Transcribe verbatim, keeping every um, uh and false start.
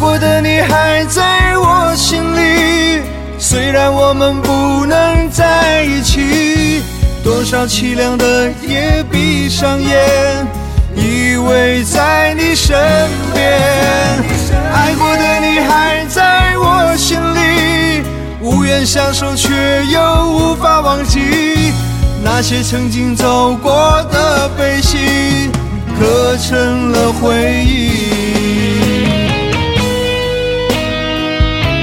过的你还在我心里，虽然我们不能在一起，多少凄凉的夜闭上眼，依偎在你身边。爱过的你还在我心里，无缘相守却又无法忘记，那些曾经走过的悲喜刻成了回忆。